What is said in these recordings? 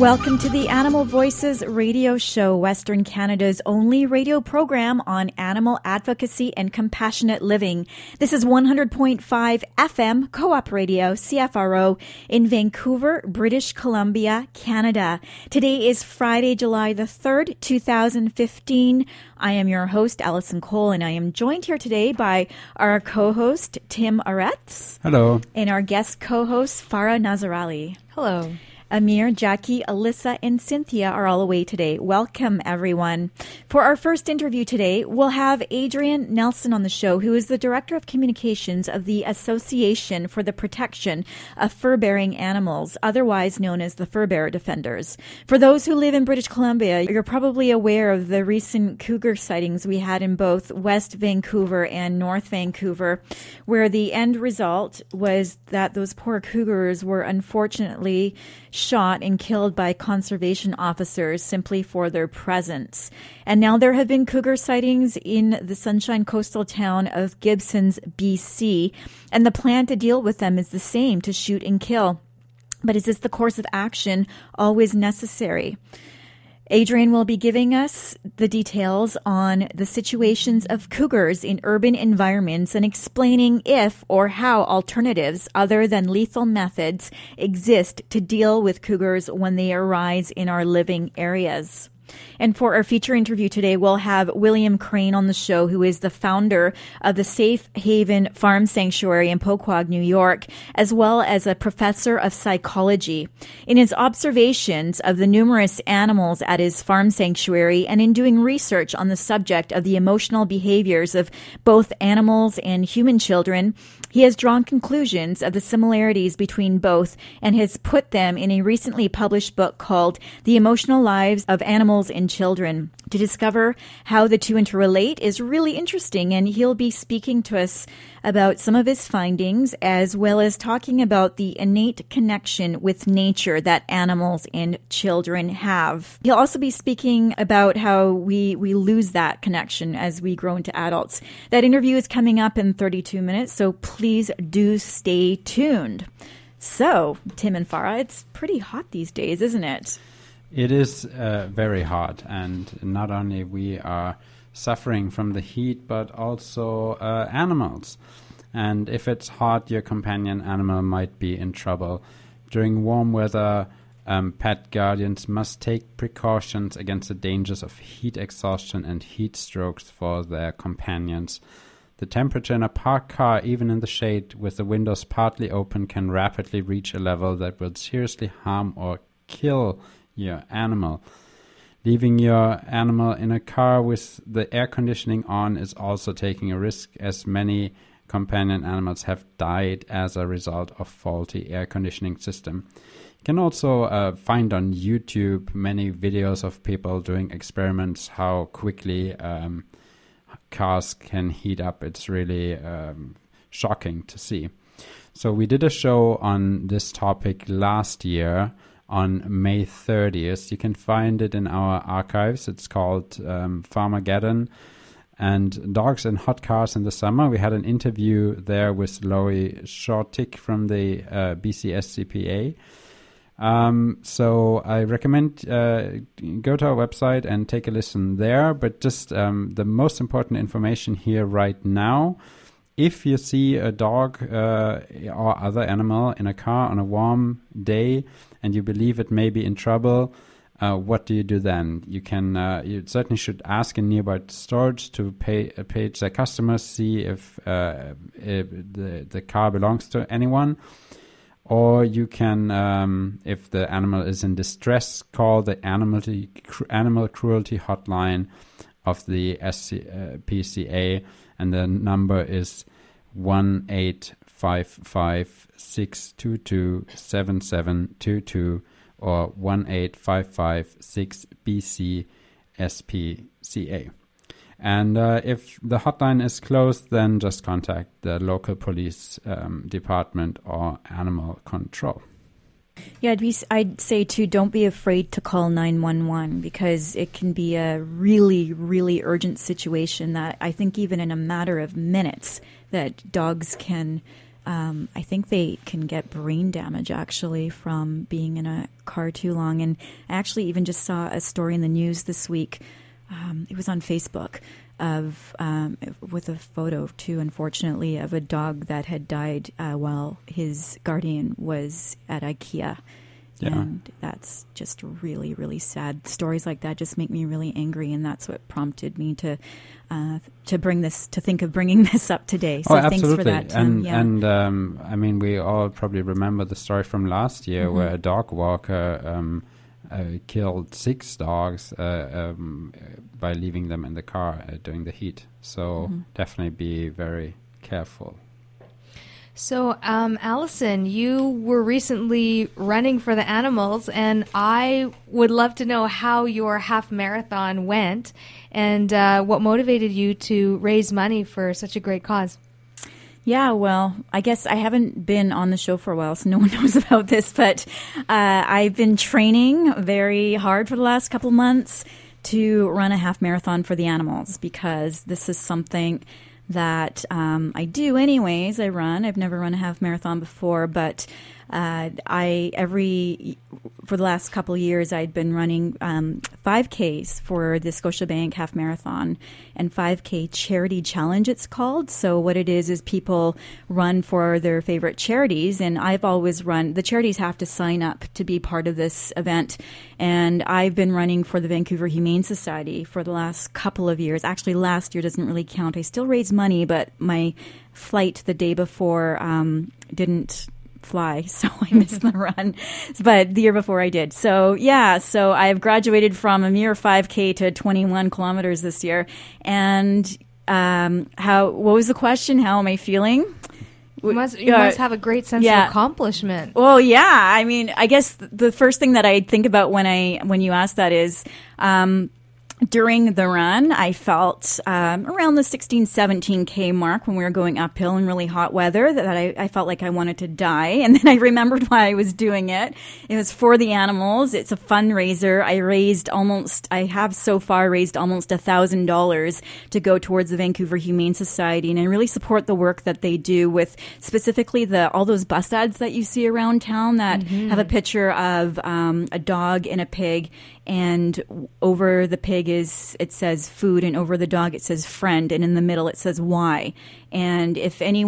Welcome to the Animal Voices radio show, Western Canada's only radio program on animal advocacy and compassionate living. This is 100.5 FM Co-op Radio, CFRO, in Vancouver, British Columbia, Canada. Today is Friday, July the 3rd, 2015. I am your host, Allison Cole, and I am joined here today by our co-host, Tim Aretz. Hello. And our guest co-host, Farah Nazarali. Hello. Amir, Jackie, Alyssa, and Cynthia are all away today. Welcome, everyone. For our first interview today, we'll have Adrian Nelson on the show, who is the Director of Communications of the Association for the Protection of Fur-Bearing Animals, otherwise known as the Fur Bearer Defenders. For those who live in British Columbia, you're probably aware of the recent cougar sightings we had in both West Vancouver and North Vancouver, where the end result was that those poor cougars were unfortunately shot and killed by conservation officers simply for their presence. And now there have been cougar sightings in the Sunshine coastal town of Gibsons, BC, and the plan to deal with them is the same, to shoot and kill. But is this the course of action always necessary? Adrian will be giving us the details on the situations of cougars in urban environments and explaining if or how alternatives other than lethal methods exist to deal with cougars when they arise in our living areas. And for our feature interview today, we'll have William Crane on the show, who is the founder of the Safe Haven Farm Sanctuary in Poquog, New York, as well as a professor of psychology. In his observations of the numerous animals at his farm sanctuary and in doing research on the subject of the emotional behaviors of both animals and human children, he has drawn conclusions of the similarities between both and has put them in a recently published book called The Emotional Lives of Animals and Children. To discover how the two interrelate is really interesting, and he'll be speaking to us about some of his findings, as well as talking about the innate connection with nature that animals and children have. He'll also be speaking about how we lose that connection as we grow into adults. That interview is coming up in 32 minutes, so please do stay tuned. So, Tim and Farah, it's pretty hot these days, isn't it? It is very hot, and not only we are suffering from the heat, but also animals. And if it's hot, your companion animal might be in trouble. During warm weather, pet guardians must take precautions against the dangers of heat exhaustion and heat strokes for their companions. The temperature in a parked car, even in the shade with the windows partly open, can rapidly reach a level that will seriously harm or kill your animal. Leaving your animal in a car with the air conditioning on is also taking a risk, as many companion animals have died as a result of faulty air conditioning system. You can also find on YouTube many videos of people doing experiments how quickly cars can heat up. It's really shocking to see. So we did a show on this topic last year on May 30th. You can find it in our archives. It's called Farmageddon and Dogs and Hot Cars in the Summer. We had an interview there with Laurie Shortick from the BCSCPA. So I recommend go to our website and take a listen there. But just the most important information here right now: if you see a dog or other animal in a car on a warm day and you believe it may be in trouble, what do you do then? You can you certainly should ask in nearby stores to page their customers, see if the car belongs to anyone. Or you can, if the animal is in distress, call the animal cruelty hotline of the PCA, and the number is 1-855-622-7722 or 1-855-6BC-SPCA. And if the hotline is closed, then just contact the local police department or animal control. Yeah, I'd say, too, don't be afraid to call 911 because it can be a really, really urgent situation that I think even in a matter of minutes that dogs can I think they can get brain damage actually from being in a car too long. And I actually even just saw a story in the news this week. It was on Facebook of with a photo too, unfortunately, of a dog that had died while his guardian was at IKEA. Yeah. And that's just really, really sad. Stories like that just make me really angry, and that's what prompted me to think of bringing this up today. So thanks for that, Tim. And I mean, we all probably remember the story from last year where a dog walker killed 6 dogs by leaving them in the car during the heat. So definitely be very careful. So, Allison, you were recently running for the animals, and I would love to know how your half marathon went and what motivated you to raise money for such a great cause. Yeah, well, I guess I haven't been on the show for a while, so no one knows about this, but I've been training very hard for the last couple of months to run a half marathon for the animals, because this is something that I do anyways. I've never run a half marathon before, but for the last couple of years, I'd been running 5Ks for the Scotiabank Half Marathon and 5K Charity Challenge, it's called. So what it is people run for their favorite charities, and I've always run. The charities have to sign up to be part of this event, and I've been running for the Vancouver Humane Society for the last couple of years. Actually, last year doesn't really count. I still raised money, but my flight the day before didn't fly, so I missed the run, but the year before I did. So yeah, so I've graduated from a mere 5K to 21 kilometers this year. And what was the question? How am I feeling? You must have a great sense of accomplishment. Well, yeah. I mean, I guess the first thing that I think about when you ask that is, during the run, I felt around the 16, 17K mark when we were going uphill in really hot weather that I felt like I wanted to die. And then I remembered why I was doing it. It was for the animals. It's a fundraiser. I have so far raised almost $1,000 to go towards the Vancouver Humane Society. And I really support the work that they do with specifically all those bus ads that you see around town that have a picture of a dog and a pig. And over the pig it says food, and over the dog it says friend, and in the middle it says why. And if you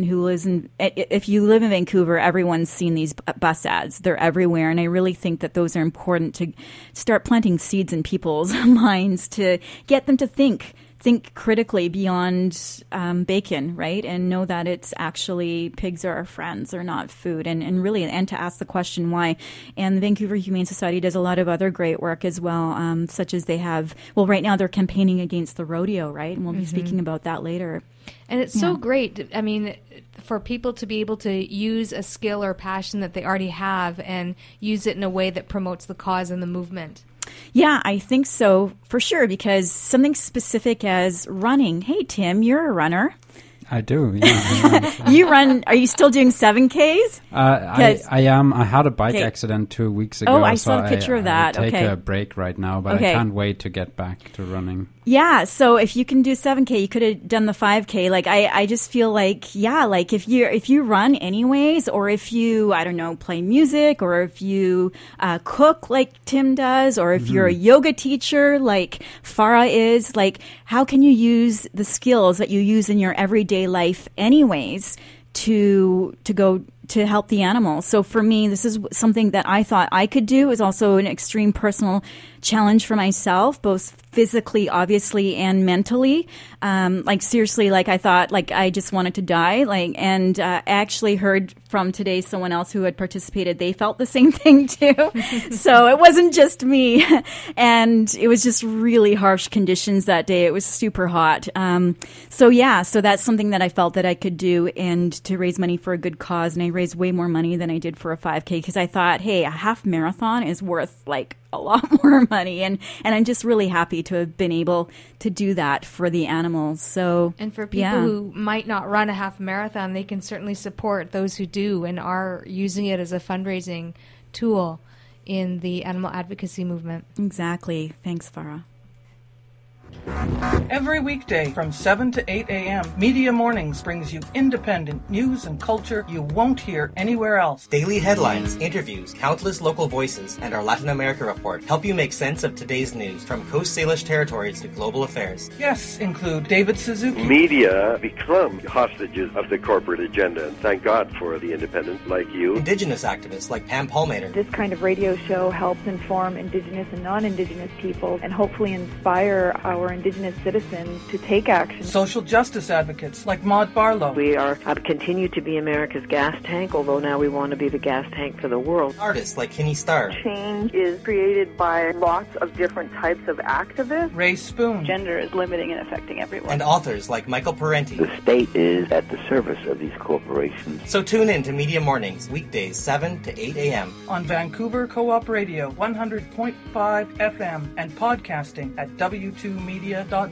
live in Vancouver, everyone's seen these bus ads. They're everywhere, and I really think that those are important to start planting seeds in people's minds to get them to think critically beyond bacon, right? And know that it's actually pigs are our friends, they're not food, and to ask the question why. And the Vancouver Humane Society does a lot of other great work as well, such as right now they're campaigning against the rodeo, right? And we'll be speaking about that later. And it's so great, I mean, for people to be able to use a skill or passion that they already have and use it in a way that promotes the cause and the movement. Yeah, I think so, for sure, because something specific as running. Hey, Tim, you're a runner. I do, yeah. You run, are you still doing 7Ks? I am. I had a bike accident 2 weeks ago. Oh, I saw a picture of that. I take a break right now, but I can't wait to get back to running. Yeah, so if you can do 7K, you could have done the 5K. Like, I just feel like, if you run anyways, or if you, I don't know, play music, or if you cook like Tim does, or if you're a yoga teacher like Farah is, like, how can you use the skills that you use in your everyday life anyways to go to help the animals? So for me, this is something that I thought I could do. It was also an extreme personal challenge for myself, both physically, obviously, and mentally. Seriously, I thought, I just wanted to die. And I actually heard from today someone else who had participated. They felt the same thing too. So it wasn't just me. And it was just really harsh conditions that day. It was super hot. So that's something that I felt that I could do, and to raise money for a good cause. And I raised way more money than I did for a 5K, because I thought, hey, a half marathon is worth a lot more money, and I'm just really happy to have been able to do that for the animals. So, and for people who might not run a half marathon, they can certainly support those who do and are using it as a fundraising tool in the animal advocacy movement. Exactly. Thanks, Farah. Every weekday from 7 to 8 a.m., Media Mornings brings you independent news and culture you won't hear anywhere else. Daily headlines, interviews, countless local voices, and our Latin America report help you make sense of today's news, from Coast Salish territories to global affairs. Guests include David Suzuki. Media become hostages of the corporate agenda, and thank God for the independents like you. Indigenous activists like Pam Palmater. This kind of radio show helps inform Indigenous and non-Indigenous people and hopefully inspire our Indigenous citizens to take action. Social justice advocates like Maud Barlow. We are continue to be America's gas tank, although now we want to be the gas tank for the world. Artists like Kinney Starr. Change is created by lots of different types of activists. Ray Spoon. Gender is limiting and affecting everyone. And authors like Michael Parenti. The state is at the service of these corporations. So tune in to Media Mornings, weekdays 7 to 8 a.m. on Vancouver Co-op Radio 100.5 FM and podcasting at w2media.ca.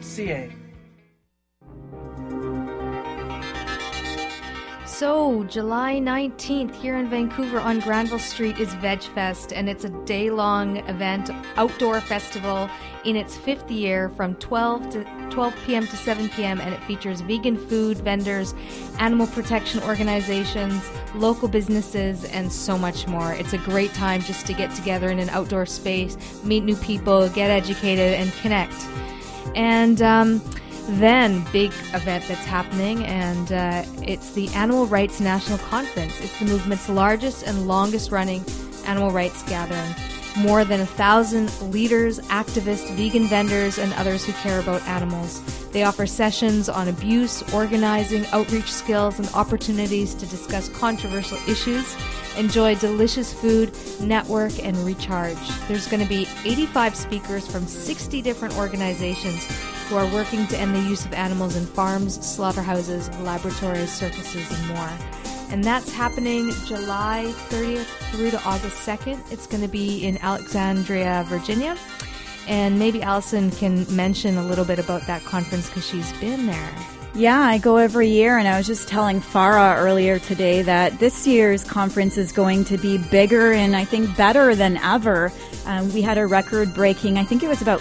So, July 19th here in Vancouver on Granville Street is VegFest, and it's a day-long event, outdoor festival in its 5th year from 12 p.m. to 7 p.m., and it features vegan food vendors, animal protection organizations, local businesses, and so much more. It's a great time just to get together in an outdoor space, meet new people, get educated, and connect. And then, big event that's happening, and it's the Animal Rights National Conference. It's the movement's largest and longest-running animal rights gathering. More than 1,000 leaders, activists, vegan vendors, and others who care about animals. They offer sessions on abuse, organizing, outreach skills, and opportunities to discuss controversial issues, enjoy delicious food, network, and recharge. There's going to be 85 speakers from 60 different organizations who are working to end the use of animals in farms, slaughterhouses, laboratories, circuses, and more. And that's happening July 30th through to August 2nd. It's going to be in Alexandria, Virginia. And maybe Allison can mention a little bit about that conference because she's been there. Yeah, I go every year, and I was just telling Farah earlier today that this year's conference is going to be bigger and I think better than ever. We had a record-breaking, I think it was about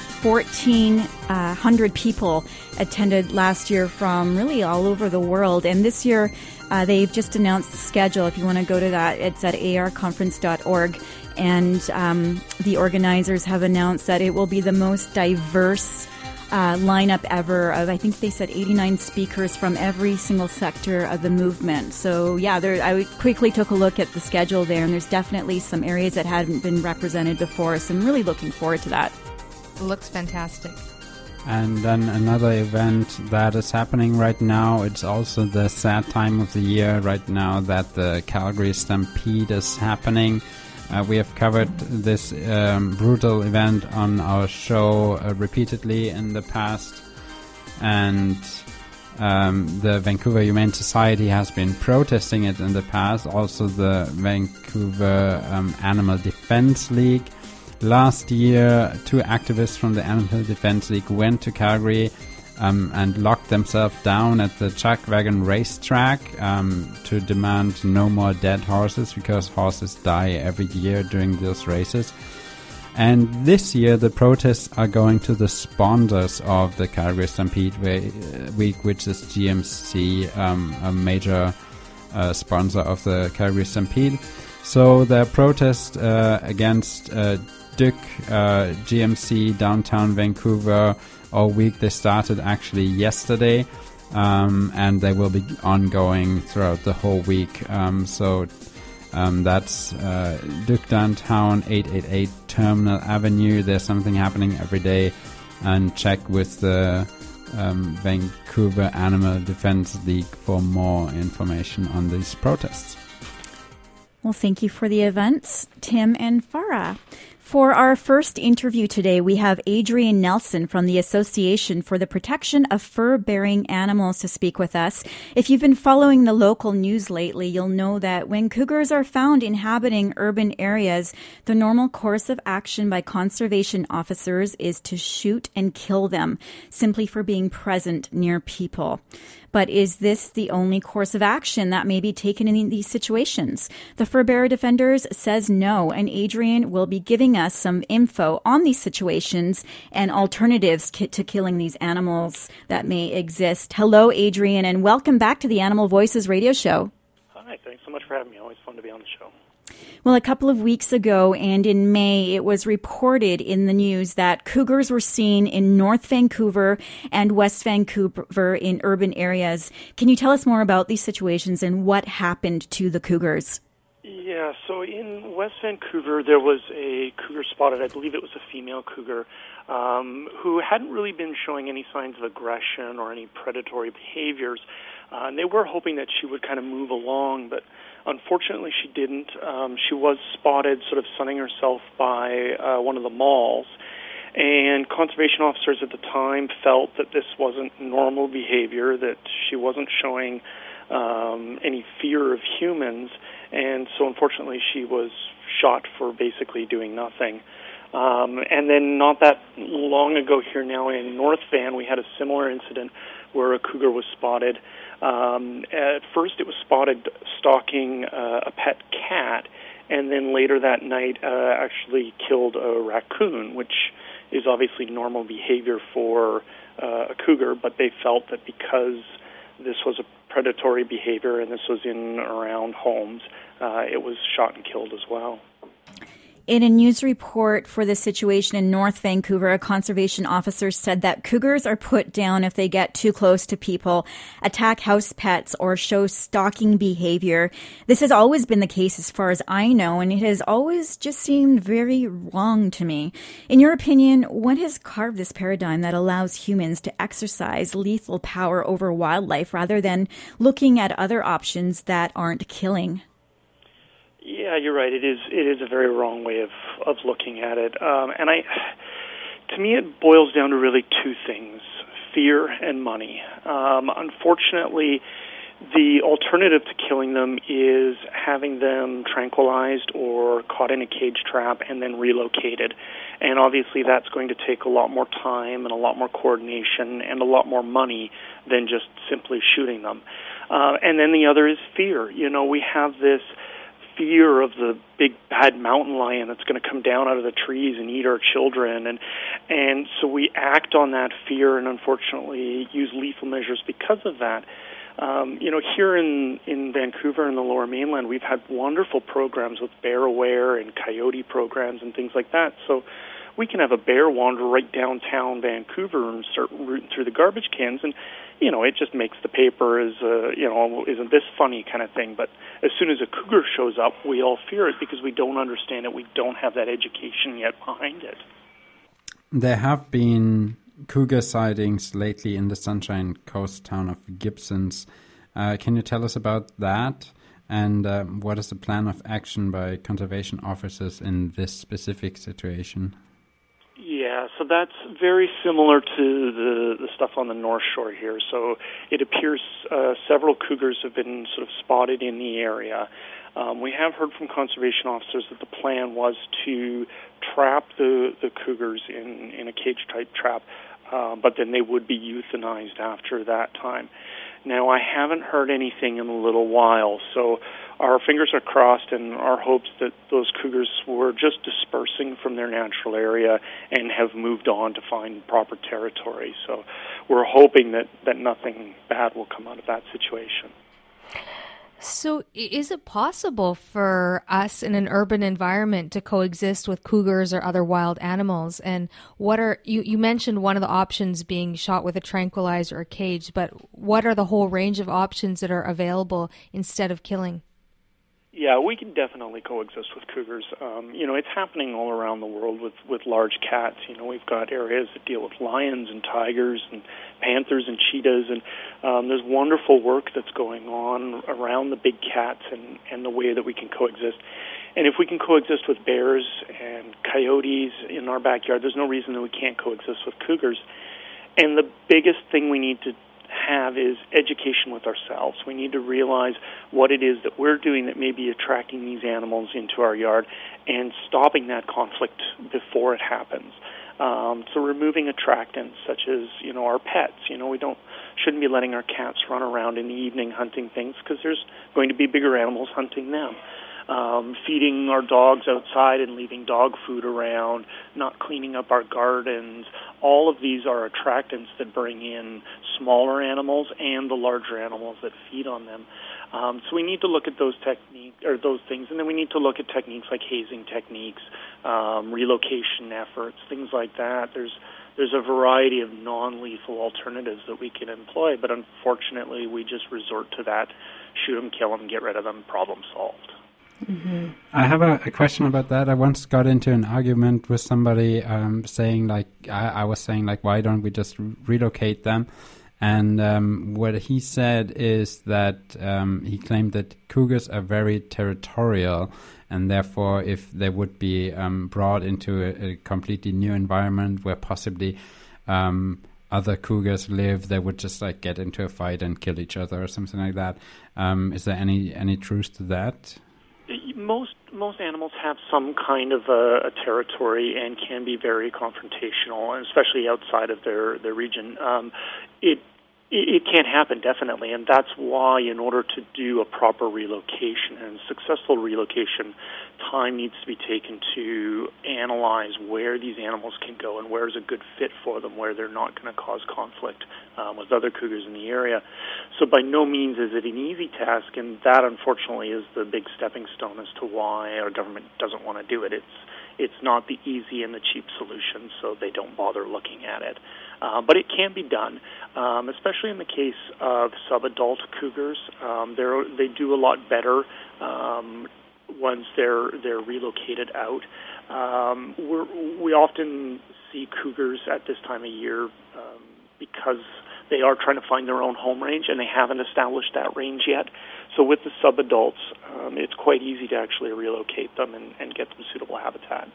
1,400 people attended last year from really all over the world. And this year, they've just announced the schedule. If you want to go to that, it's at arconference.org. And the organizers have announced that it will be the most diverse lineup ever of, I think they said 89 speakers from every single sector of the movement. So yeah, I quickly took a look at the schedule there, and there's definitely some areas that hadn't been represented before, so I'm really looking forward to that. It looks fantastic. And then another event that is happening right now, it's also the sad time of the year right now that the Calgary Stampede is happening. We have covered this brutal event on our show repeatedly in the past, and the Vancouver Humane Society has been protesting it in the past. Also the Vancouver Animal Defense League. Last year, 2 activists from the Animal Defense League went to Calgary and locked themselves down at the Chuck Wagon racetrack to demand no more dead horses, because horses die every year during those races. And this year the protests are going to the sponsors of the Calgary Stampede Week, which is GMC, a major sponsor of the Calgary Stampede. So the protest against Duke GMC downtown Vancouver all week. They started actually yesterday, and they will be ongoing throughout the whole week. So that's Duke Downtown, 888 Terminal Avenue. There's something happening every day, and check with the Vancouver Animal Defense League for more information on these protests. Well, thank you for the events, Tim and Farah. For our first interview today, we have Adrian Nelson from the Association for the Protection of Fur-Bearing Animals to speak with us. If you've been following the local news lately, you'll know that when cougars are found inhabiting urban areas, the normal course of action by conservation officers is to shoot and kill them, simply for being present near people. But is this the only course of action that may be taken in these situations? The Fur Bearer Defenders says no, and Adrian will be giving us some info on these situations and alternatives to killing these animals that may exist. Hello, Adrian, and welcome back to the Animal Voices radio show. Hi, thanks so much for having me. Always fun to be on the show. Well, a couple of weeks ago and in May, it was reported in the news that cougars were seen in North Vancouver and West Vancouver in urban areas. Can you tell us more about these situations and what happened to the cougars? Yeah, so in West Vancouver, there was a cougar spotted. I believe it was a female cougar who hadn't really been showing any signs of aggression or any predatory behaviors. And they were hoping that she would kind of move along, but unfortunately she didn't. She was spotted sort of sunning herself by one of the malls, and conservation officers at the time felt that this wasn't normal behavior, that she wasn't showing any fear of humans, and so unfortunately she was shot for basically doing nothing. And then not that long ago here now in North Van, we had a similar incident where a cougar was spotted. At first it was spotted stalking a pet cat, and then later that night actually killed a raccoon, which is obviously normal behavior for a cougar, but they felt that because this was a predatory behavior and this was in around homes, it was shot and killed as well. In a news report for the situation in North Vancouver, a conservation officer said that cougars are put down if they get too close to people, attack house pets, or show stalking behavior. This has always been the case as far as I know, and it has always just seemed very wrong to me. In your opinion, what has carved this paradigm that allows humans to exercise lethal power over wildlife rather than looking at other options that aren't killing? Yeah, you're right. It is a very wrong way of looking at it. And to me, it boils down to really two things: fear and money. Unfortunately, the alternative to killing them is having them tranquilized or caught in a cage trap and then relocated. And obviously that's going to take a lot more time and a lot more coordination and a lot more money than just simply shooting them. And then the other is fear. You know, we have this fear of the big bad mountain lion that's going to come down out of the trees and eat our children, and so we act on that fear and unfortunately use lethal measures because of that. You know, here in Vancouver and the Lower Mainland, we've had wonderful programs with Bear Aware and coyote programs and things like that. So we can have a bear wander right downtown Vancouver and start rooting through the garbage cans, and you know, it just makes the paper as you know, isn't this funny kind of thing. But as soon as a cougar shows up, we all fear it because we don't understand it. We don't have that education yet behind it. There have been cougar sightings lately in the Sunshine Coast town of Gibsons. Can you tell us about that? And what is the plan of action by conservation officers in this specific situation? Yeah, so that's very similar to the stuff on the North Shore here. So it appears several cougars have been sort of spotted in the area. We have heard from conservation officers that the plan was to trap the cougars in a cage-type trap, but then they would be euthanized after that time. Now, I haven't heard anything in a little while, so our fingers are crossed and our hopes that those cougars were just dispersing from their natural area and have moved on to find proper territory. So we're hoping that nothing bad will come out of that situation. So is it possible for us in an urban environment to coexist with cougars or other wild animals? And what are you mentioned one of the options being shot with a tranquilizer or a cage, but what are the whole range of options that are available instead of killing? Yeah, we can definitely coexist with cougars. You know, it's happening all around the world with large cats. You know, we've got areas that deal with lions and tigers and panthers and cheetahs, and there's wonderful work that's going on around the big cats and the way that we can coexist. And if we can coexist with bears and coyotes in our backyard, there's no reason that we can't coexist with cougars. And the biggest thing we need to have is education with ourselves. We need to realize what it is that we're doing that may be attracting these animals into our yard and stopping that conflict before it happens. So removing attractants such as, our pets. We shouldn't be letting our cats run around in the evening hunting things because there's going to be bigger animals hunting them. Feeding our dogs outside and leaving dog food around, not cleaning up our gardens. All of these are attractants that bring in smaller animals and the larger animals that feed on them. So we need to look at those things, and then we need to look at techniques like hazing techniques, relocation efforts, things like that. There's a variety of non-lethal alternatives that we can employ, but unfortunately we just resort to that: shoot them, kill them, get rid of them, problem solved. Mm-hmm. I have a question about that. I once got into an argument with somebody saying, I was saying, why don't we just relocate them? And what he said is that he claimed that cougars are very territorial, and therefore if they would be brought into a completely new environment where possibly other cougars live, they would just get into a fight and kill each other or something like that. Is there any truth to that? Most animals have some kind of a territory and can be very confrontational, especially outside of their region. It can happen, definitely, and that's why in order to do a proper relocation and successful relocation, time needs to be taken to analyze where these animals can go and where is a good fit for them, where they're not going to cause conflict with other cougars in the area. So by no means is it an easy task, and that unfortunately is the big stepping stone as to why our government doesn't want to do it. It's not the easy and the cheap solution, so they don't bother looking at it. But it can be done, especially in the case of subadult cougars. They do a lot better once they're relocated out. We often see cougars at this time of year because they are trying to find their own home range, and they haven't established that range yet. So with the subadults, it's quite easy to actually relocate them and get them suitable habitat.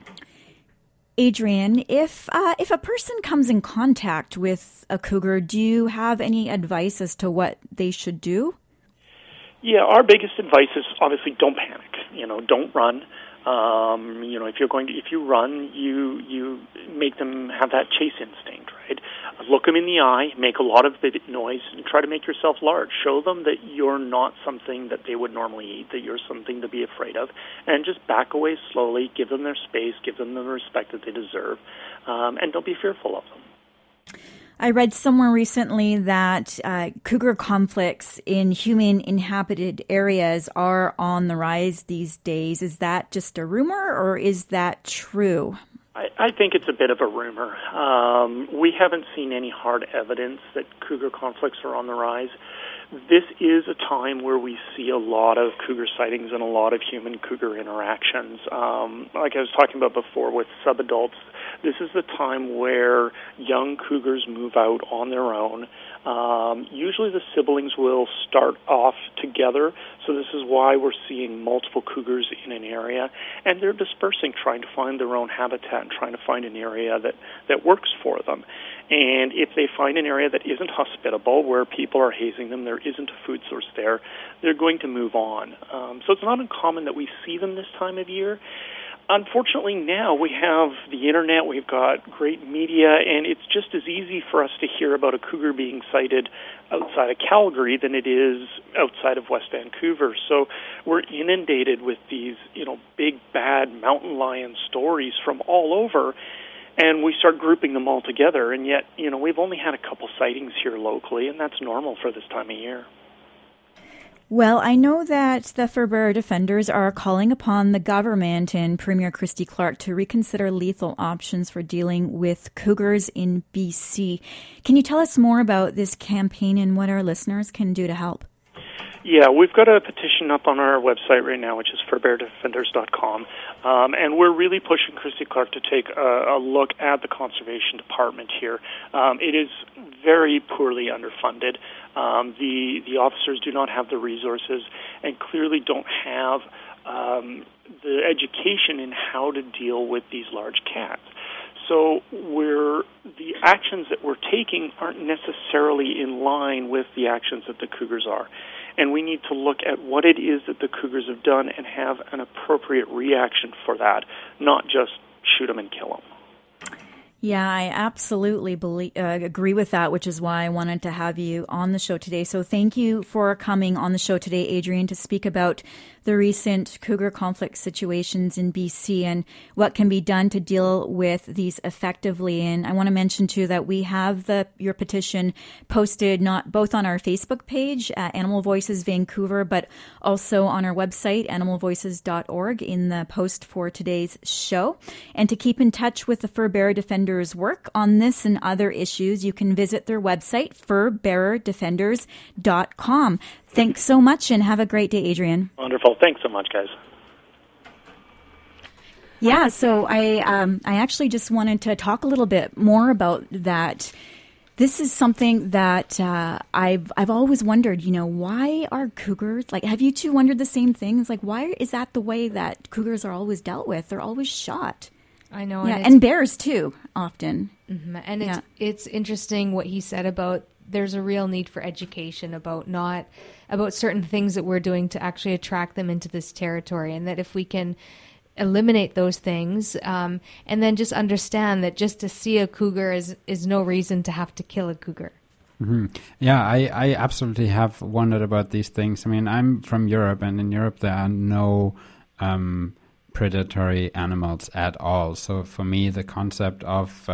Adrian, if a person comes in contact with a cougar, do you have any advice as to what they should do? Yeah, our biggest advice is obviously don't panic. Don't run. If you run, you make them have that chase instinct, right? Look them in the eye, make a lot of noise, and try to make yourself large. Show them that you're not something that they would normally eat, that you're something to be afraid of, and just back away slowly, give them their space, give them the respect that they deserve, and don't be fearful of them. I read somewhere recently that cougar conflicts in human-inhabited areas are on the rise these days. Is that just a rumor, or is that true? I think it's a bit of a rumor. We haven't seen any hard evidence that cougar conflicts are on the rise. This is a time where we see a lot of cougar sightings and a lot of human-cougar interactions. Like I was talking about before with subadults, this is the time where young cougars move out on their own. Usually the siblings will start off together, so this is why we're seeing multiple cougars in an area, and they're dispersing, trying to find their own habitat and trying to find an area that works for them. And if they find an area that isn't hospitable, where people are hazing them, there isn't a food source there, they're going to move on. So it's not uncommon that we see them this time of year. Unfortunately, now we have the internet, we've got great media, and it's just as easy for us to hear about a cougar being sighted outside of Calgary than it is outside of West Vancouver. So we're inundated with these, big, bad mountain lion stories from all over, and we start grouping them all together. And yet, we've only had a couple sightings here locally, and that's normal for this time of year. Well, I know that the Fur Bearer Defenders are calling upon the government and Premier Christy Clark to reconsider lethal options for dealing with cougars in BC. Can you tell us more about this campaign and what our listeners can do to help? Yeah, we've got a petition up on our website right now, which is furbeardefenders.com, and we're really pushing Christy Clark to take a look at the Conservation Department here. It is very poorly underfunded. The officers do not have the resources and clearly don't have the education in how to deal with these large cats. So the actions that we're taking aren't necessarily in line with the actions that the cougars are. And we need to look at what it is that the cougars have done and have an appropriate reaction for that, not just shoot them and kill them. Yeah, I absolutely agree with that, which is why I wanted to have you on the show today. So thank you for coming on the show today, Adrian, to speak about the recent cougar conflict situations in BC and what can be done to deal with these effectively. And I want to mention, too, that we have your petition posted not both on our Facebook page at Animal Voices Vancouver, but also on our website, animalvoices.org, in the post for today's show. And to keep in touch with the Fur Bearer Defenders work on this and other issues, you can visit their website, furbearerdefenders.com. Thanks so much and have a great day, Adrian. Wonderful. Thanks so much, guys. Yeah, so I actually just wanted to talk a little bit more about that. This is something that I've always wondered, why are cougars, have you two wondered the same thing? It's why is that the way that cougars are always dealt with? They're always shot. I know. Yeah, and bears too, often. Mm-hmm. And it's interesting what he said about there's a real need for education about certain things that we're doing to actually attract them into this territory, and that if we can eliminate those things and then just understand that just to see a cougar is no reason to have to kill a cougar. Mm-hmm. Yeah, I absolutely have wondered about these things. I mean, I'm from Europe, and in Europe there are no predatory animals at all. So for me, the concept of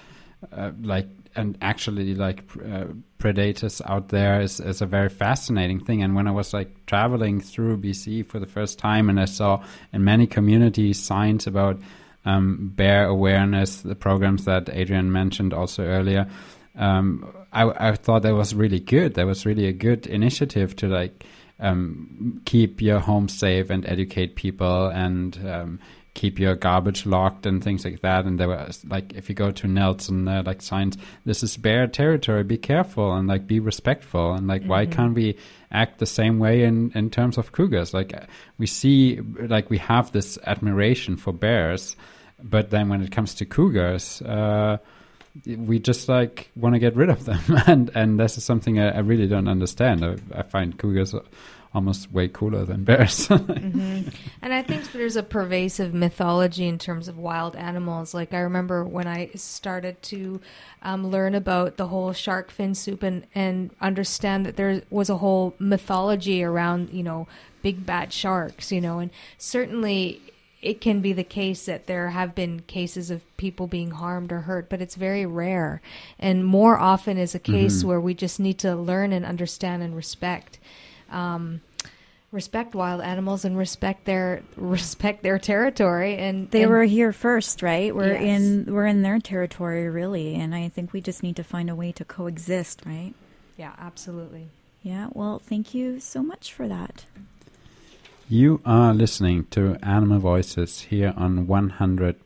predators out there is a very fascinating thing. And when I was traveling through BC for the first time, and I saw in many communities signs about bear awareness, the programs that Adrian mentioned also earlier, I thought that was really good. That was really a good initiative to keep your home safe and educate people and keep your garbage locked and things like that. And there was if you go to Nelson, there are signs, this is bear territory, be careful and be respectful. And why can't we act the same way in terms of cougars? We see, we have this admiration for bears, but then when it comes to cougars, we just want to get rid of them. and this is something I really don't understand. I find cougars almost way cooler than bears. Mm-hmm. And I think there's a pervasive mythology in terms of wild animals. I remember when I started to learn about the whole shark fin soup and understand that there was a whole mythology around, big bad sharks, and certainly it can be the case that there have been cases of people being harmed or hurt, but it's very rare. And more often is a case where we just need to learn and understand and respect wild animals and respect their territory. And they were here first, right? We're in their territory, really, and I think we just need to find a way to coexist, right? Yeah, absolutely. Yeah, well, thank you so much for that. You are listening to Animal Voices here on 100.5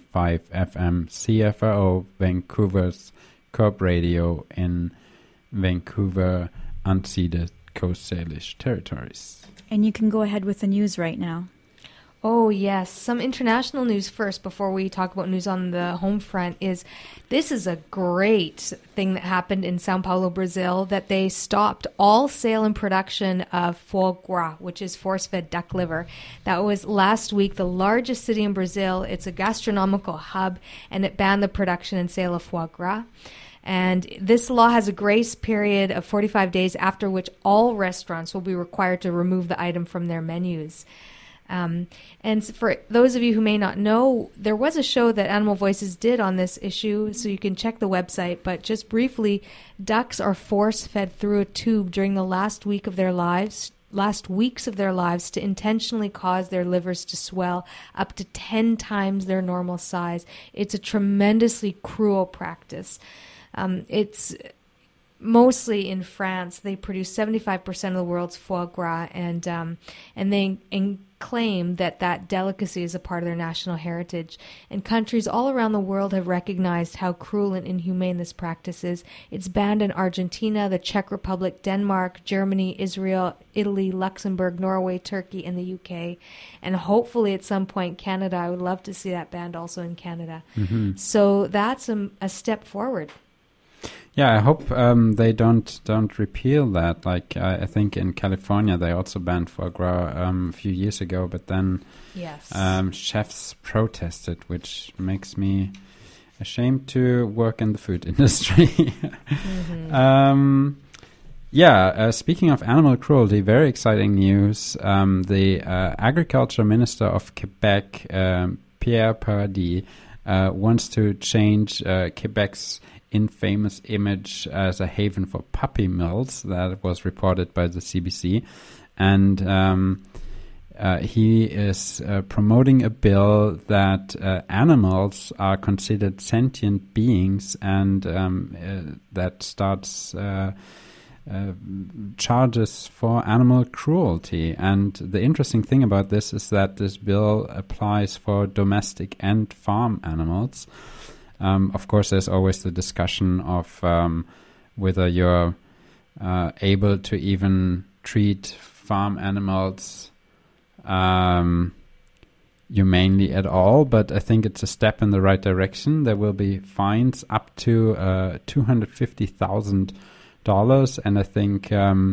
FM CFRO, Vancouver's Corp Radio in Vancouver, unceded Coast Salish territories. And you can go ahead with the news right now. Oh, yes. Some international news first before we talk about news on the home front this is a great thing that happened in Sao Paulo, Brazil, that they stopped all sale and production of foie gras, which is force-fed duck liver. That was last week, the largest city in Brazil. It's a gastronomical hub, and it banned the production and sale of foie gras. And this law has a grace period of 45 days, after which all restaurants will be required to remove the item from their menus. And for those of you who may not know, there was a show that Animal Voices did on this issue, so you can check the website. But just briefly, ducks are force-fed through a tube during the last weeks of their lives to intentionally cause their livers to swell up to 10 times their normal size. It's a tremendously cruel practice. It's mostly in France. They produce 75% of the world's foie gras, and they claim that delicacy is a part of their national heritage. And countries all around the world have recognized how cruel and inhumane this practice is. It's banned in Argentina, the Czech Republic, Denmark, Germany, Israel, Italy, Luxembourg, Norway, Turkey, and the UK. And hopefully at some point Canada. I would love to see that banned also in Canada. Mm-hmm. So that's a step forward. Yeah, I hope they don't repeal that. I think in California they also banned foie gras a few years ago, but then chefs protested, which makes me ashamed to work in the food industry. Speaking of animal cruelty, very exciting news. The Agriculture Minister of Quebec, Pierre Paradis, wants to change Quebec's infamous image as a haven for puppy mills. That was reported by the CBC. And he is promoting a bill that animals are considered sentient beings, and that starts charges for animal cruelty. And the interesting thing about this is that this bill applies for domestic and farm animals. Of course, there's always the discussion of whether you're able to even treat farm animals humanely at all, but I think it's a step in the right direction. There will be fines up to $250,000, and I think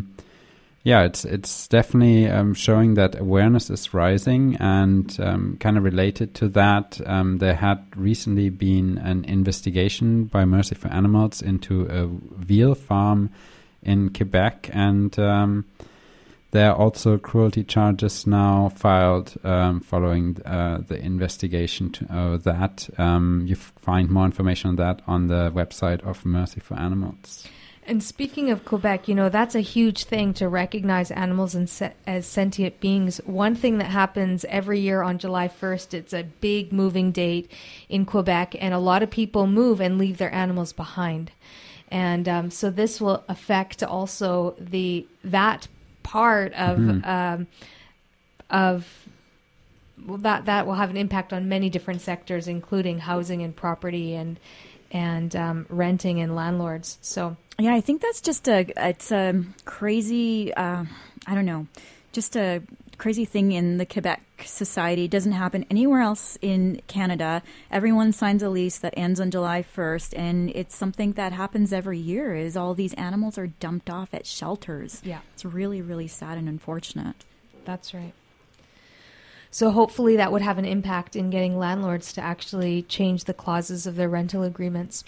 it's definitely showing that awareness is rising. And kind of related to that, there had recently been an investigation by Mercy for Animals into a veal farm in Quebec, and there are also cruelty charges now filed following the investigation to that. You find more information on that on the website of Mercy for Animals. And speaking of Quebec, that's a huge thing to recognize animals as sentient beings. One thing that happens every year on July 1st, it's a big moving date in Quebec, and a lot of people move and leave their animals behind. And so this will affect also that part of that will have an impact on many different sectors, including housing and property and renting and landlords. So yeah, I think that's just it's a crazy just a crazy thing in the Quebec society. It doesn't happen anywhere else in Canada. Everyone signs a lease that ends on July 1st, and it's something that happens every year, is all these animals are dumped off at shelters. Yeah. It's really, really sad and unfortunate. That's right. So hopefully that would have an impact in getting landlords to actually change the clauses of their rental agreements.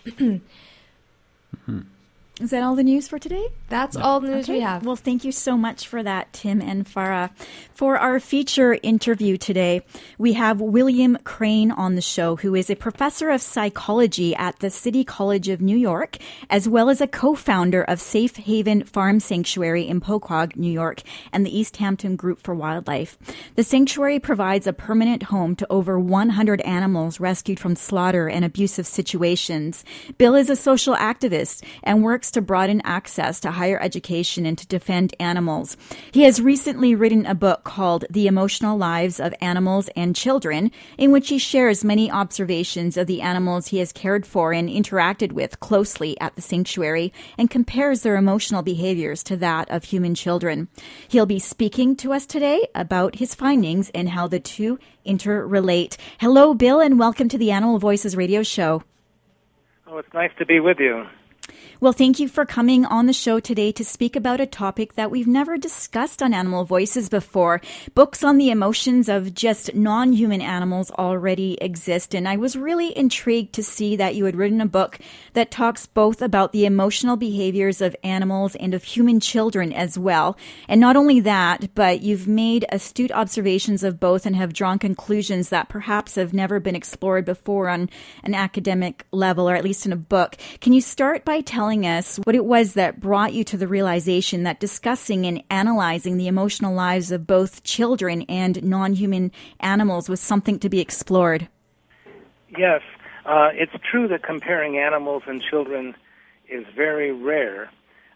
Mm-hmm. Is that all the news for today? That's all the news we have. Well, thank you so much for that, Tim and Farah. For our feature interview today, we have William Crane on the show, who is a professor of psychology at the City College of New York, as well as a co-founder of Safe Haven Farm Sanctuary in Poquog, New York, and the East Hampton Group for Wildlife. The sanctuary provides a permanent home to over 100 animals rescued from slaughter and abusive situations. Bill is a social activist and works to broaden access to higher education and to defend animals. He has recently written a book called The Emotional Lives of Animals and Children, in which he shares many observations of the animals he has cared for and interacted with closely at the sanctuary, and compares their emotional behaviors to that of human children. He'll be speaking to us today about his findings and how the two interrelate. Hello, Bill, and welcome to the Animal Voices radio show. Oh, it's nice to be with you. Well, thank you for coming on the show today to speak about a topic that we've never discussed on Animal Voices before. Books on the emotions of just non-human animals already exist, and I was really intrigued to see that you had written a book that talks both about the emotional behaviors of animals and of human children as well. And not only that, but you've made astute observations of both and have drawn conclusions that perhaps have never been explored before on an academic level, or at least in a book. Can you start by telling us what it was that brought you to the realization that discussing and analyzing the emotional lives of both children and non-human animals was something to be explored? Yes, it's true that comparing animals and children is very rare.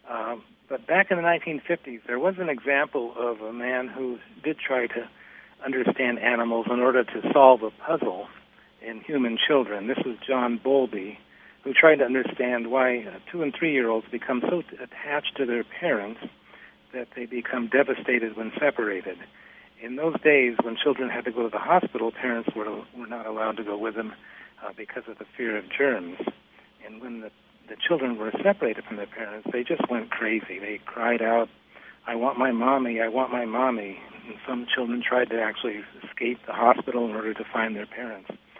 But back in the 1950s, there was an example of a man who did try to understand animals in order to solve a puzzle in human children. This was John Bowlby, who tried to understand why 2- and 3-year-olds become so attached to their parents that they become devastated when separated. In those days, when children had to go to the hospital, parents were not allowed to go with them because of the fear of germs. And when the children were separated from their parents, they just went crazy. They cried out, "I want my mommy, I want my mommy." And some children tried to actually escape the hospital in order to find their parents.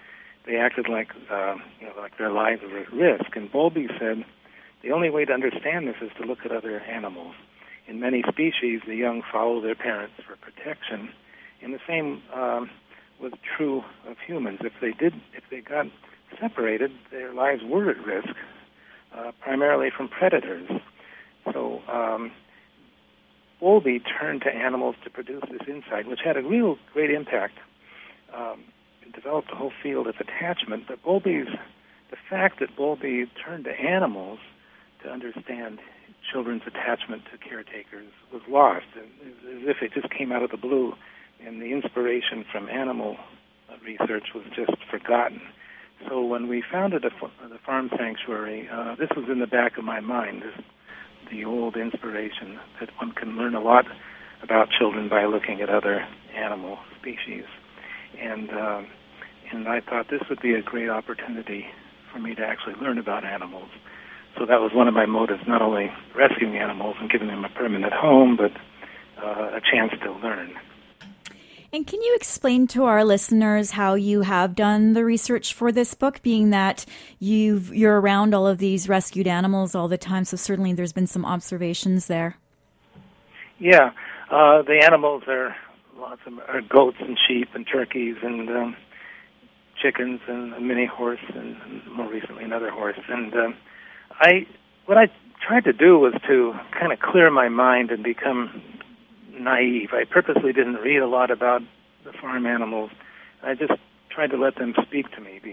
they acted like like their lives were at risk. And Bowlby said the only way to understand this is to look at other animals. In many species, the young follow their parents for protection, and the same was true of humans. If they got separated, their lives were at risk, primarily from predators. So Bowlby turned to animals to produce this insight, which had a real great impact. It developed a whole field of attachment, but the fact that Bowlby turned to animals to understand children's attachment to caretakers was lost, as if it just came out of the blue, and the inspiration from animal research was just forgotten. So when we founded the farm sanctuary, this was in the back of my mind, the old inspiration that one can learn a lot about children by looking at other animal species. And I thought this would be a great opportunity for me to actually learn about animals. So that was one of my motives, not only rescuing animals and giving them a permanent home, but a chance to learn. And can you explain to our listeners how you have done the research for this book, being that you're around all of these rescued animals all the time, so certainly there's been some observations there. Yeah, the animals are goats and sheep and turkeys and chickens and a mini horse and more recently another horse. And what I tried to do was to kind of clear my mind and become naive. I purposely didn't read a lot about the farm animals. I just tried to let them speak to me,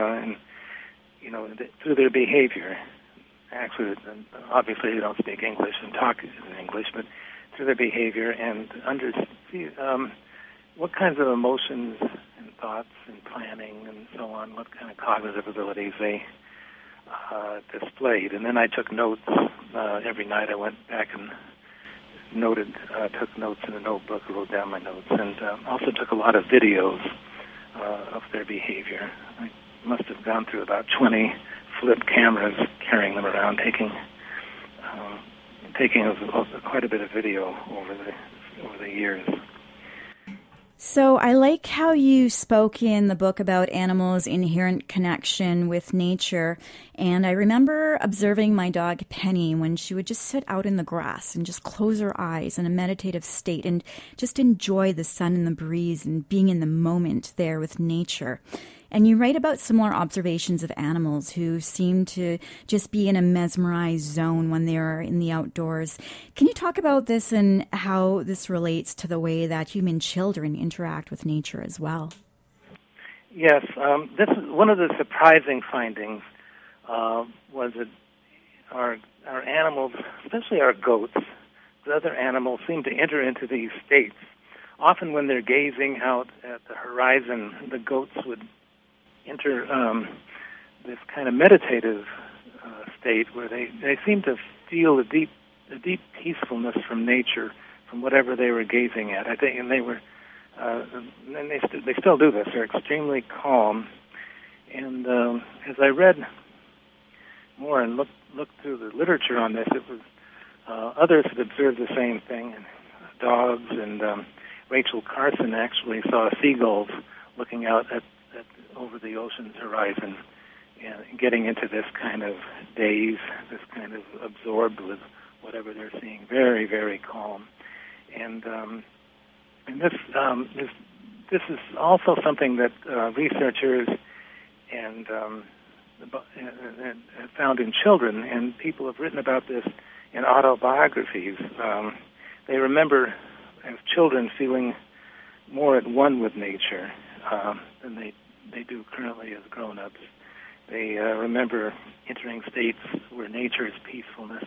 through their behavior. Actually, obviously they don't speak English and talk in English, but through their behavior and what kinds of emotions and thoughts and planning and so on, what kind of cognitive abilities they displayed. And then I took notes every night. I went back and took notes in a notebook, wrote down my notes, and also took a lot of videos of their behavior. I must have gone through about 20 flip cameras, carrying them around, taking quite a bit of video over the years. So I like how you spoke in the book about animals' inherent connection with nature. And I remember observing my dog Penny when she would just sit out in the grass and just close her eyes in a meditative state and just enjoy the sun and the breeze and being in the moment there with nature. And you write about similar observations of animals who seem to just be in a mesmerized zone when they are in the outdoors. Can you talk about this and how this relates to the way that human children interact with nature as well? Yes, this is one of the surprising findings was that our animals, especially our goats, the other animals, seem to enter into these states. Often when they're gazing out at the horizon, the goats would enter this kind of meditative state where they seem to feel a deep peacefulness from nature, from whatever they were gazing at. I think, and they still do this. They're extremely calm. And as I read more and looked through the literature on this, it was others had observed the same thing. Dogs and Rachel Carson actually saw seagulls looking out at over the ocean's horizon and getting into this kind of daze, this kind of absorbed with whatever they're seeing, very, very calm. And this is also something that researchers and found in children, and people have written about this in autobiographies. They remember as children feeling more at one with nature than they do currently as grown-ups. They remember entering states where nature's peacefulness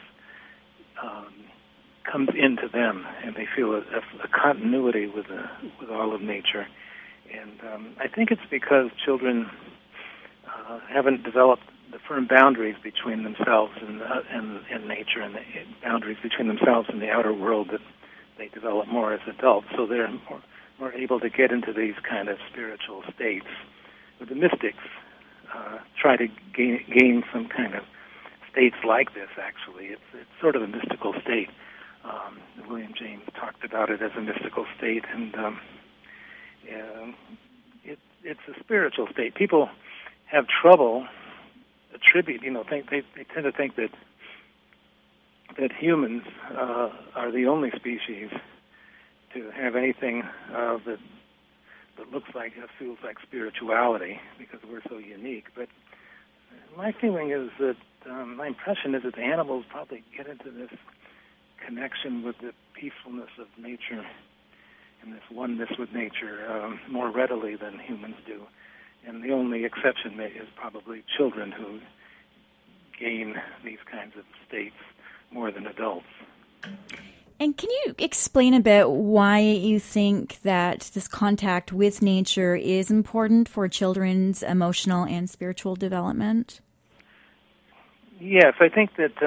comes into them, and they feel a continuity with all of nature. And I think it's because children haven't developed the firm boundaries between themselves and nature, and the boundaries between themselves and the outer world that they develop more as adults. So they're more able to get into these kind of spiritual states. But the mystics try to gain some kind of states like this, actually. It's sort of a mystical state. William James talked about it as a mystical state, and it's a spiritual state. People have trouble attribute. They tend to think that humans are the only species to have anything that looks like, feels like spirituality, because we're so unique. But my feeling is that, my impression is that the animals probably get into this connection with the peacefulness of nature and this oneness with nature more readily than humans do. And the only exception is probably children, who gain these kinds of states more than adults. And can you explain a bit why you think that this contact with nature is important for children's emotional and spiritual development? Yes, I think that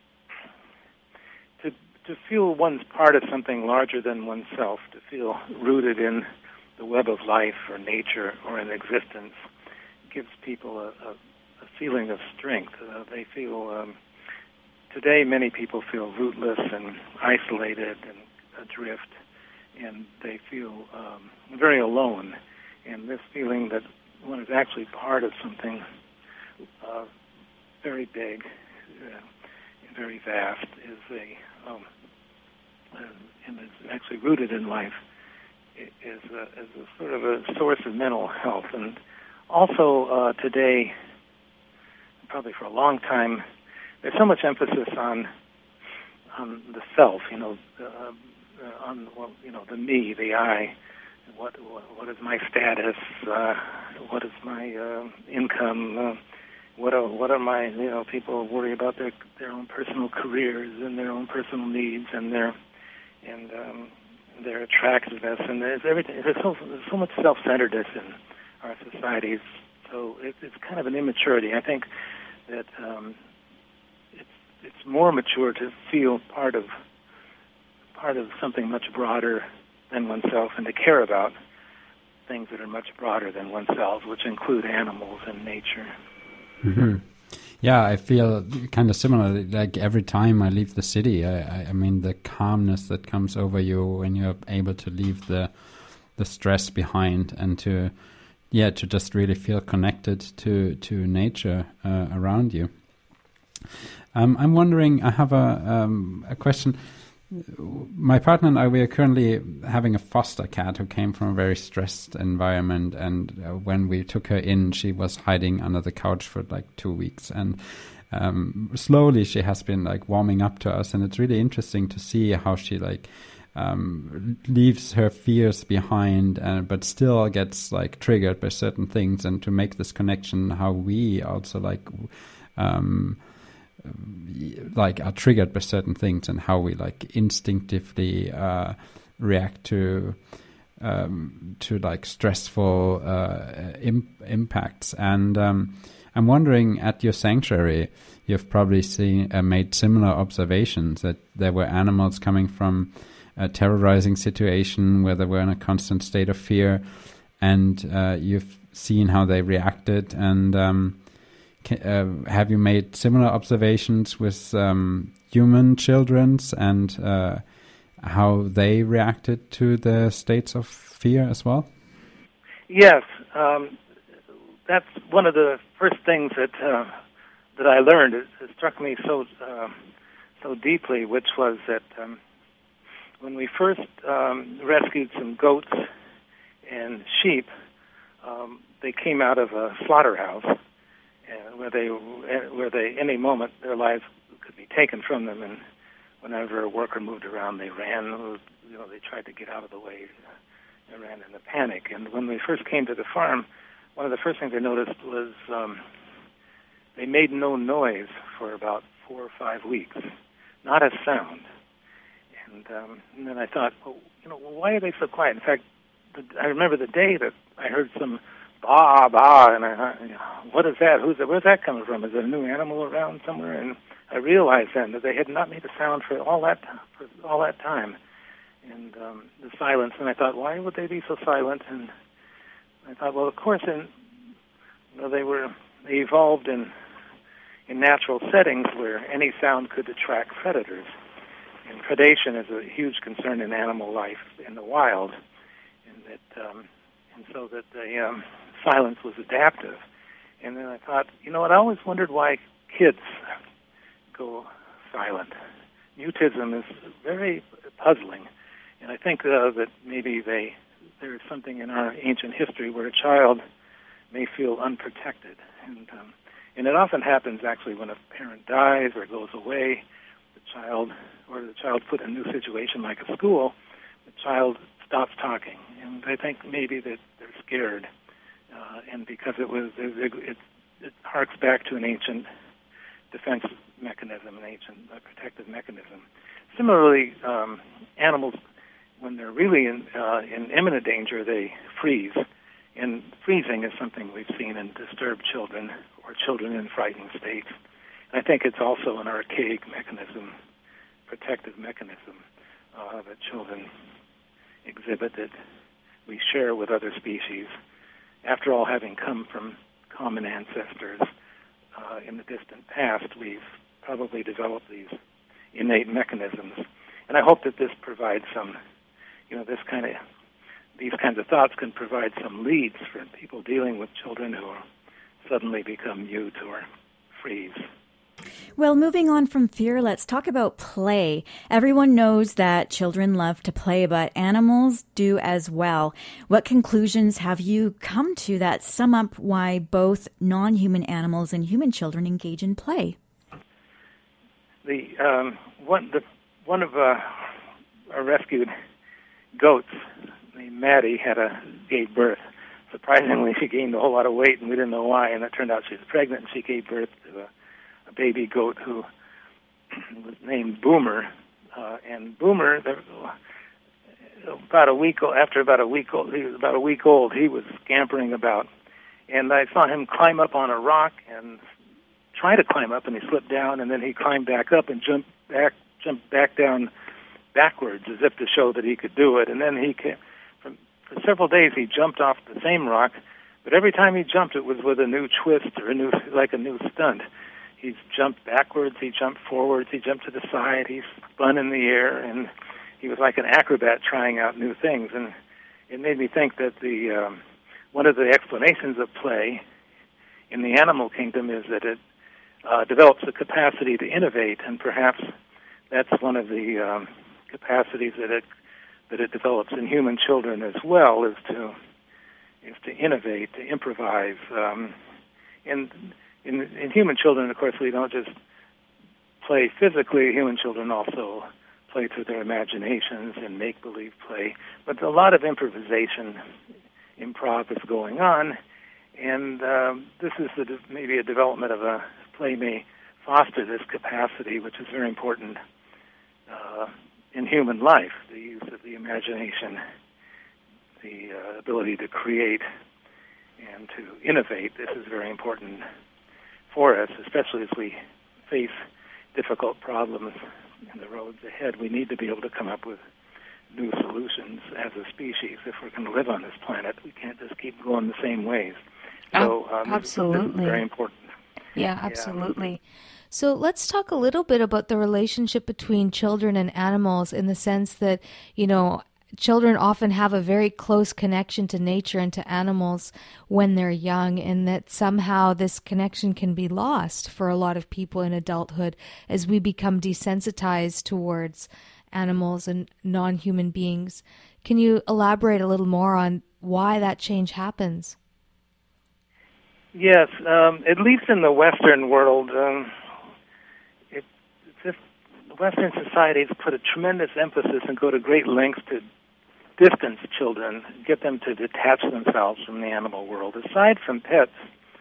to feel one's part of something larger than oneself, to feel rooted in the web of life or nature or in existence, gives people a feeling of strength. They feel, today many people feel rootless and isolated and adrift, and they feel very alone. And this feeling that one is actually part of something very big, very vast, is and is actually rooted in life, is a sort of a source of mental health. And also today, probably for a long time, there's so much emphasis on the self, on the me, the I. What is my status? What is my income? What are my people worry about their own personal careers and their own personal needs and their attractiveness, and there's everything. There's so much self-centeredness in our societies. So it's kind of an immaturity. I think that it's more mature to feel part of something much broader than oneself, and to care about things that are much broader than oneself, which include animals and nature. Mm-hmm. Yeah, I feel kind of similar. Like every time I leave the city, I mean, the calmness that comes over you when you're able to leave the stress behind, and to just really feel connected to nature around you. I'm wondering, I have a question. My partner and I, we are currently having a foster cat who came from a very stressed environment, and when we took her in, she was hiding under the couch for like 2 weeks, and slowly she has been like warming up to us, and it's really interesting to see how she leaves her fears behind, but still gets like triggered by certain things, and to make this connection, how we also are triggered by certain things, and how we like instinctively react to like stressful impacts. And I'm wondering, at your sanctuary, you've probably made similar observations, that there were animals coming from a terrorizing situation where they were in a constant state of fear, and you've seen how they reacted. And have you made similar observations with human children's, and how they reacted to the states of fear as well? Yes, that's one of the first things that I learned. It struck me so deeply, which was that when we first rescued some goats and sheep, they came out of a slaughterhouse, where they any moment their lives could be taken from them, and whenever a worker moved around, they ran. They tried to get out of the way. They ran in a panic. And when we first came to the farm, one of the first things I noticed was they made no noise for about 4 or 5 weeks, not a sound. And then I thought, why are they so quiet? In fact, I remember the day that I heard some bah, bah, and I thought, what is that? Where's that coming from? Is there a new animal around somewhere? And I realized then that they had not made a sound for all that time. And the silence, and I thought, why would they be so silent? And I thought, well, of course, they evolved in natural settings where any sound could attract predators. And predation is a huge concern in animal life in the wild, and so that the silence was adaptive. And then I thought, you know what, I always wondered why kids go silent. Mutism is very puzzling. And I think that maybe there's something in our ancient history where a child may feel unprotected. And it often happens, actually, when a parent dies or goes away, the child put in a new situation like a school, the child stops talking. And I think maybe that they're scared. And because it harks back to an ancient defense mechanism, an ancient protective mechanism. Similarly, animals, when they're really in imminent danger, they freeze. And freezing is something we've seen in disturbed children or children in frightened states. And I think it's also an archaic mechanism, protective mechanism that children exhibit that we share with other species. After all, having come from common ancestors in the distant past, we've probably developed these innate mechanisms. And I hope that this provides some, these kinds of thoughts can provide some leads for people dealing with children who suddenly become mute or freeze. Well, moving on from fear, let's talk about play. Everyone knows that children love to play, but animals do as well. What conclusions have you come to that sum up why both non-human animals and human children engage in play? One of our rescued goats, named Maddie, gave birth. Surprisingly, she gained a whole lot of weight, and we didn't know why, and it turned out she was pregnant, and she gave birth to a baby goat who was named Boomer. And Boomer, after about a week old, he was scampering about, and I saw him climb up on a rock and try to climb up, and he slipped down, and then he climbed back up and jumped back down backwards as if to show that he could do it. And then for several days he jumped off the same rock, but every time he jumped it was with a new twist or a new stunt. He jumped backwards, he jumped forwards, he jumped to the side, he spun in the air, and he was like an acrobat trying out new things. And it made me think that one of the explanations of play in the animal kingdom is that it develops the capacity to innovate, and perhaps that's one of the capacities that it develops in human children as well, is to innovate, to improvise. And in human children, of course, we don't just play physically. Human children also play through their imaginations and make-believe play. But a lot of improv is going on, and this is maybe a development of a play may foster this capacity, which is very important in human life, the use of the imagination, the ability to create and to innovate. This is very important for us, especially as we face difficult problems in the roads ahead. We need to be able to come up with new solutions as a species. If we're going to live on this planet, we can't just keep going the same ways. So absolutely. This is very important. Yeah, absolutely. So let's talk a little bit about the relationship between children and animals, in the sense that, children often have a very close connection to nature and to animals when they're young, and that somehow this connection can be lost for a lot of people in adulthood as we become desensitized towards animals and non-human beings. Can you elaborate a little more on why that change happens? Yes, at least in the Western world, Western societies put a tremendous emphasis and go to great lengths to distance children, get them to detach themselves from the animal world. Aside from pets,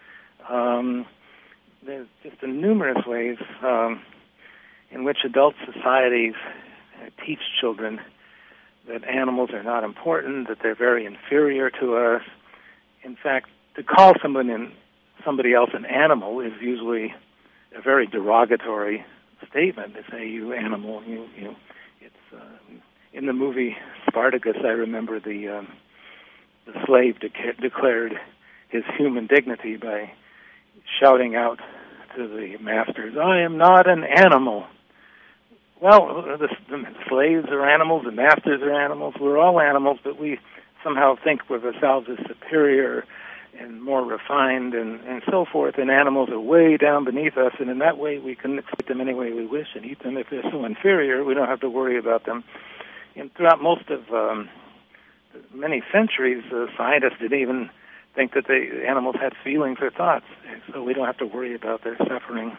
there's just numerous ways in which adult societies teach children that animals are not important, that they're very inferior to us. In fact, to call somebody else an animal is usually a very derogatory statement. To say, "You animal," it's in the movie Spartacus. I remember the slave declared his human dignity by shouting out to the masters, "I am not an animal." Well, the slaves are animals, the masters are animals. We're all animals, but we somehow think of ourselves as superior and more refined and so forth, and animals are way down beneath us, and in that way we can exploit them any way we wish and eat them. If they're so inferior, we don't have to worry about them. And throughout most of many centuries, scientists didn't even think that the animals had feelings or thoughts, so we don't have to worry about their suffering.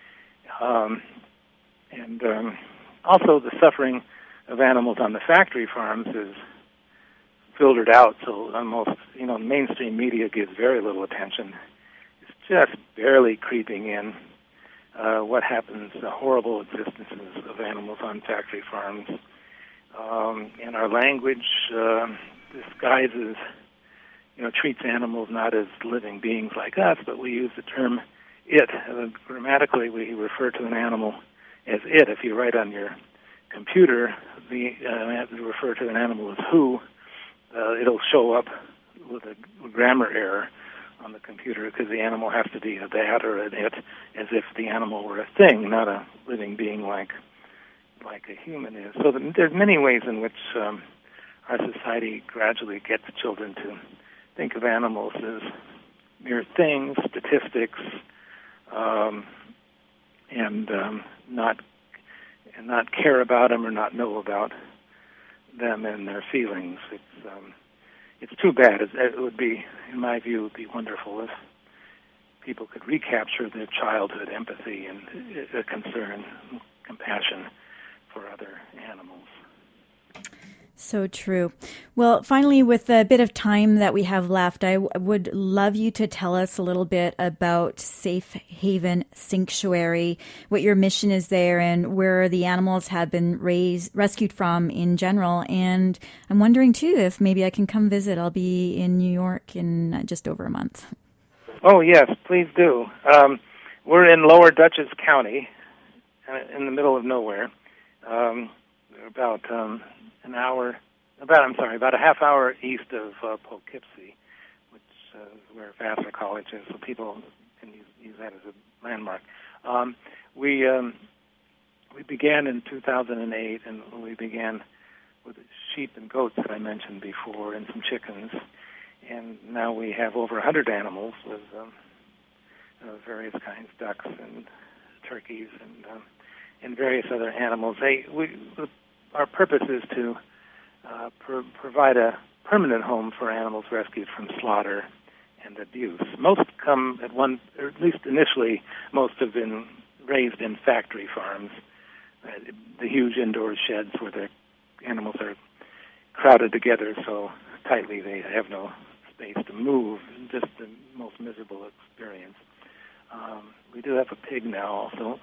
Also the suffering of animals on the factory farms is filtered out, so almost, mainstream media gives very little attention. It's just barely creeping in what happens, the horrible existences of animals on factory farms. And our language disguises, treats animals not as living beings like us, but we use the term it. Grammatically, we refer to an animal as it. If you write on your computer, you refer to an animal as who, it'll show up with a grammar error on the computer because the animal has to be a that or an it, as if the animal were a thing, not a living being like a human is. So there's many ways in which our society gradually gets children to think of animals as mere things, statistics, and not care about them or not know about them and their feelings. It's too bad. It would be, in my view, it would be wonderful if people could recapture their childhood empathy and concern, compassion for other animals. So true. Well, finally, with a bit of time that we have left, I would love you to tell us a little bit about Safe Haven Sanctuary, what your mission is there, and where the animals have been rescued from in general. And I'm wondering, too, if maybe I can come visit. I'll be in New York in just over a month. Oh, yes, please do. We're in Lower Dutchess County, in the middle of nowhere. About about a half hour east of Poughkeepsie, which is where Vassar College is, so people can use that as a landmark. We began in 2008, and we began with sheep and goats that I mentioned before, and some chickens, and now we have over 100 animals with various kinds, ducks and turkeys and various other animals. Our purpose is to provide a permanent home for animals rescued from slaughter and abuse. Most come at one, or at least initially, most have been raised in factory farms, the huge indoor sheds where the animals are crowded together so tightly they have no space to move. Just the most miserable experience. We do have a pig now also.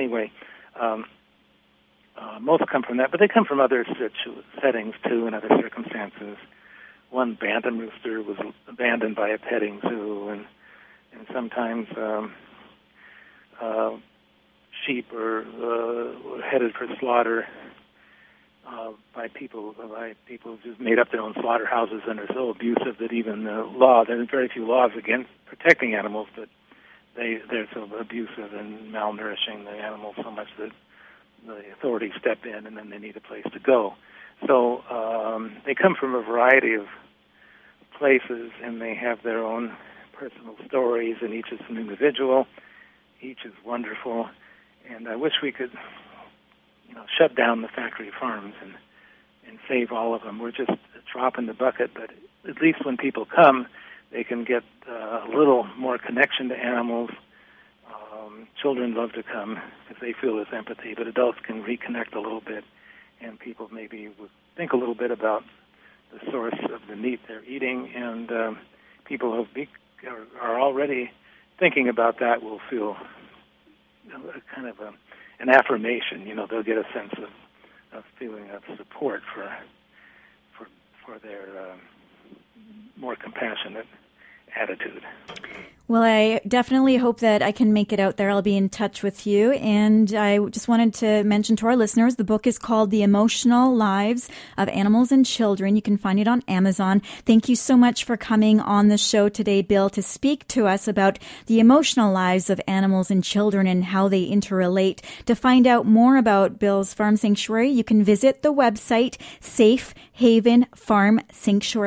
Most come from that, but they come from other settings, too, and other circumstances. One bantam rooster was abandoned by a petting zoo, and sometimes sheep are headed for slaughter by people who just made up their own slaughterhouses and are so abusive that even the law, there are very few laws against protecting animals, but they're so abusive and malnourishing the animals so much that the authorities step in, and then they need a place to go. So they come from a variety of places, and they have their own personal stories, and each is an individual. Each is wonderful, and I wish we could, shut down the factory farms and save all of them. We're just a drop in the bucket, but at least when people come, they can get a little more connection to animals. Children love to come because they feel this empathy, but adults can reconnect a little bit, and people maybe would think a little bit about the source of the meat they're eating, and people who are already thinking about that will feel kind of an affirmation. They'll get a sense of feeling of support for their more compassionate attitude. Well, I definitely hope that I can make it out there. I'll be in touch with you. And I just wanted to mention to our listeners, the book is called The Emotional Lives of Animals and Children. You can find it on Amazon. Thank you so much for coming on the show today, Bill, to speak to us about the emotional lives of animals and children and how they interrelate. To find out more about Bill's Farm Sanctuary, you can visit the website safehavenfarmsanctuary.com.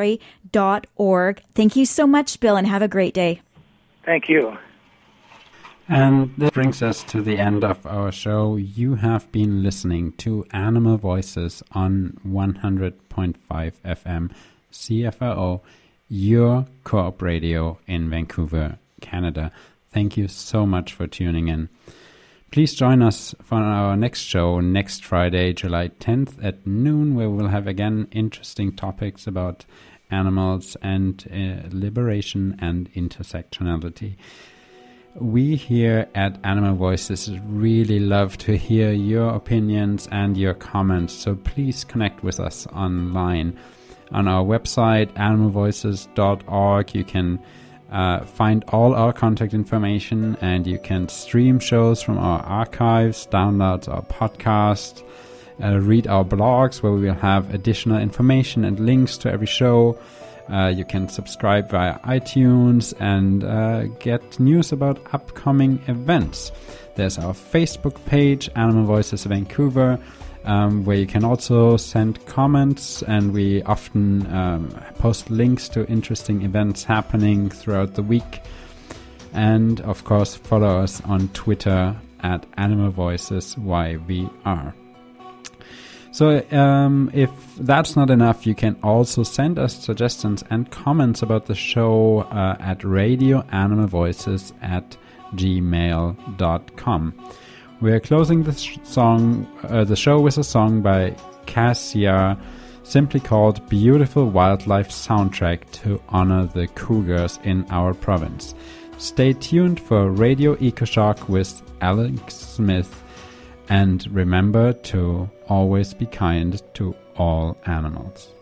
animalvoices.org. Thank you so much, Bill, and have a great day. Thank you. And this brings us to the end of our show. You have been listening to Animal Voices on 100.5 FM CFRO, your co-op radio in Vancouver, Canada. Thank you so much for tuning in. Please join us for our next show next Friday, July 10th at noon, where we'll have again interesting topics about animals and liberation and intersectionality. We here at Animal Voices really love to hear your opinions and your comments, so please connect with us online. On our website, animalvoices.org, you can find all our contact information, and you can stream shows from our archives, download our podcast, read our blogs where we will have additional information and links to every show. You can subscribe via iTunes and get news about upcoming events. There's our Facebook page, Animal Voices Vancouver, where you can also send comments, and we often post links to interesting events happening throughout the week. And of course, follow us on Twitter at Animal Voices YVR. So if that's not enough, you can also send us suggestions and comments about the show at radioanimalvoices@gmail.com. We're closing the show with a song by Cassia, simply called Beautiful Wildlife Soundtrack, to honor the cougars in our province. Stay tuned for Radio EcoShock with Alex Smith, and remember to always be kind to all animals.